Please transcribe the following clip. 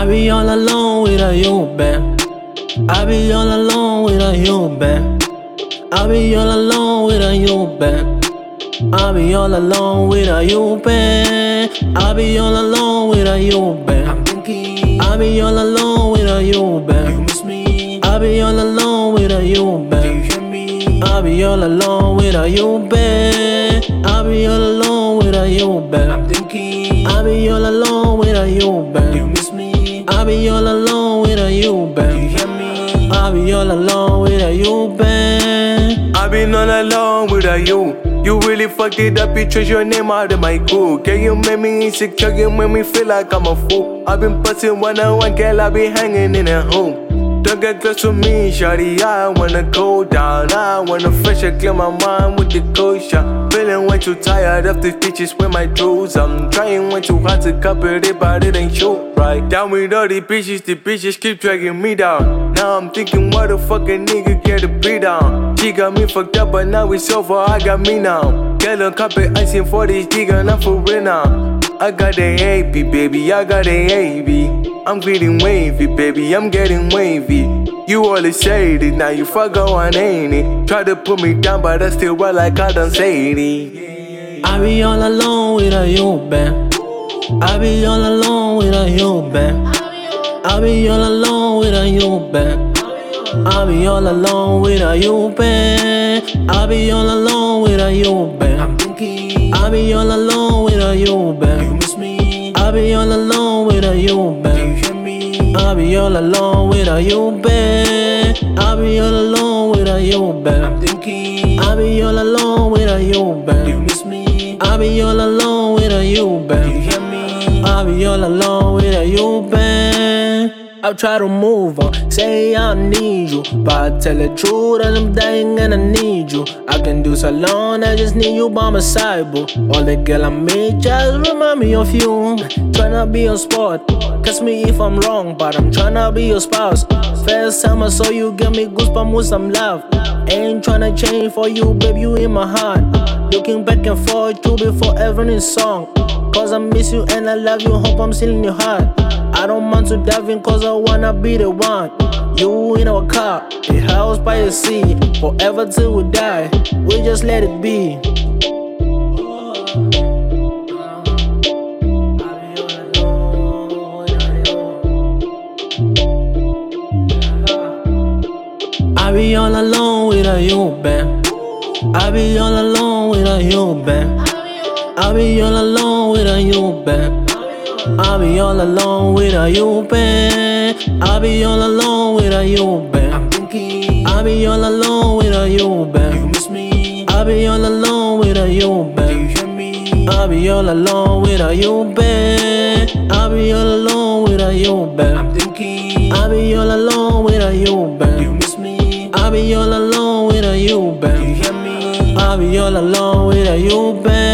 I be all alone without you, babe. I be all alone without you, babe. I be all alone without you, babe. I be all alone without you, babe. I be all alone without you, babe. I'm thinking I be all alone without you, you babe. miss me. I be all alone without you, Do you babe. hear me? I be all alone without you, babe. I be all alone without you, I'm babe. thinking I be all alone without you, you babe. miss me. I be all alone without you, Do you babe. hear me? I be all alone without you, babe. I've been all alone without you. You really fucked it up, you chose your name out of my crew. Girl, you made me insecure, you made me feel like I'm a fool. I've been busting one-on-one, girl, I be hanging in a home. Don't get close to me, shawty, I wanna go down. I wanna fresh and clear my mind with the kosher. Feeling way too tired of these bitches with my jewels. I'm trying way too hard to copy it, but it ain't show right. Down with all the bitches keep dragging me down. Now I'm thinking, what the fuck a nigga get a beat down? She got me fucked up, but now it's over, I got me now. Girl, I'm copy icing for this nigga, not for real now. I got the AP, baby, I got the AB. I'm getting wavy, baby, I'm getting wavy. You always say it, now you fuck on, ain't it? Try to put me down, but I still run like I done say it. I be all alone without you, babe. I be all alone without you, babe. I be all alone without you, babe. I be all alone without you, babe. I be all alone without you, babe. I'm thinking I be all alone without you, you babe. miss me. I be all alone without you, Do you babe. hear me? I be all alone without you, babe. I be all alone without you, I'm babe. thinking I be all alone without you, you babe. miss me. I be all alone without you, Do you babe. hear me? I be all alone without you, babe. I try to move on, say I need you, but I tell the truth that I'm dying and I need you. I can do so long, I just need you by my side, boo. All the girl I meet just remind me of you. Tryna be your sport, catch me if I'm wrong, but I'm tryna be your spouse. First time I saw you, gave me goosebumps with some love. Ain't tryna change for you, babe, you in my heart. Looking back and forth, you'll be forever in song. Cause I miss you and I love you, hope I'm still in your heart. I don't mind to dive in cause I wanna be the one. You in our car, the house by the sea. Forever till we die, we just let it be. I be all alone without you, babe. I be all alone without you, babe. I be all alone without you, babe. I be all alone without you, babe. I be all alone without you, babe. I'm thinking I be all alone without you, you babe. miss me. I be all alone without you, Do you babe. hear me? I be all alone without you, babe. I be all alone without you, I'm babe. thinking I be all alone without you, you babe. miss me. I be all alone without you, Do you babe. hear me? I be all alone without you, babe.